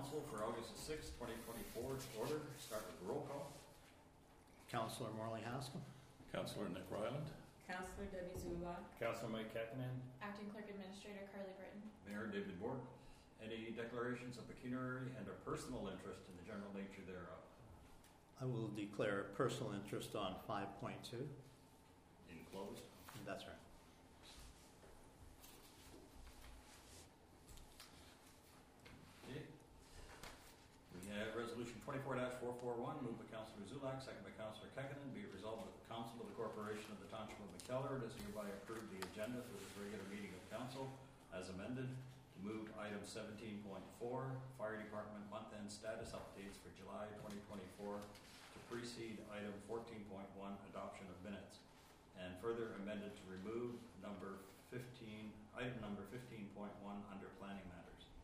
Council for August the 6th, 2024 to order. Start with roll call. Councillor Morley Haskell. Councillor Nick Ryland. Councillor Debbie Zulak. Councillor Mike Kakinen. Acting Clerk Administrator Carly Britton. Mayor David Borg. Any declarations of pecuniary and or personal interest in the general nature thereof? I will declare personal interest on 5.2. Enclosed. That's right. Okay. We have Resolution 24-441, moved by Councillor Zulak, second by Councillor Kakinen. Be it resolved that the Council of the Corporation of the Township of McKellar does hereby approve the agenda for this regular meeting of Council as amended to move item 17.4, Fire Department month-end status updates for July 2024 to precede item 14.1, adoption of minutes, and further amended to remove item number 15.1 under planning matters.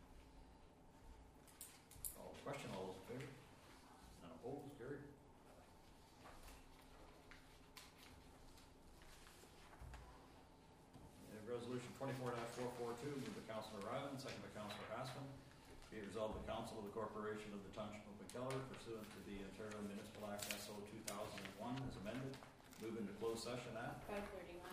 Question, all those in favor? None opposed, carried. Resolution 24-442, moved by Councillor Ryland, second by Councillor Haskell. Be it resolved the Council of the Corporation of the Township of McKellar, pursuant to the Ontario Municipal Act SO 2001 as amended, move into closed session at 5:31.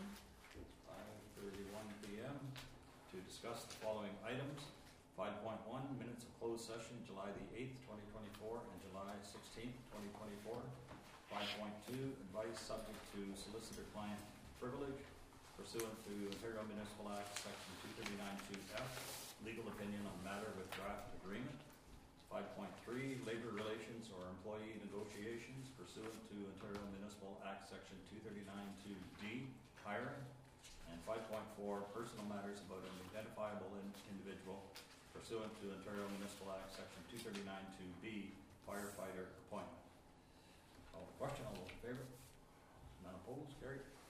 5:31 p.m. to discuss the following items. 5.1, minutes of closed session, July the 8th, 2024 and July 16th, 2024. 5.2, advice subject to solicitor-client privilege pursuant to Ontario Municipal Act Section 239(2)F, legal opinion on matter with draft agreement. 5.3, labor relations or employee negotiations pursuant to Ontario Municipal Act Section 239(2)D, hiring. And 5.4, personal matters about an identifiable individual pursuant to Ontario Municipal Act Section 239(2)B, firefighter appointment. Call the question. All those in favor? None opposed? Carried.